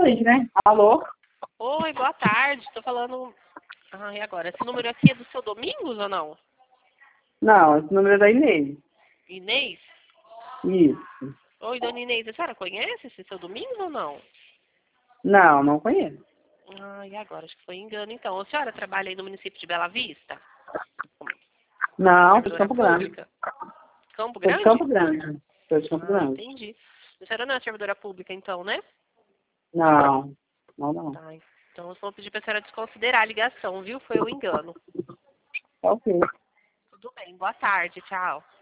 atende, né? Alô? Oi, boa tarde. Tô falando... Ah, e agora? Esse número aqui é do seu Domingos ou não? Não, esse número é da Inês. Inês? Isso. Oi, dona Inês, a senhora conhece esse seu Domingos ou não? Não, não conheço. Ah, e agora? Acho que foi engano, então. A senhora trabalha aí no município de Bela Vista? Não, tô de Servidora Campo Grande. pública? Campo Tô de Grande? Campo Grande. Tô de Campo Ah, Grande. entendi. A senhora não é servidora pública, então, né? Não, não. Tá, então eu vou pedir pra senhora desconsiderar a ligação, viu? Foi um engano. Tá ok. Tudo bem, boa tarde, tchau.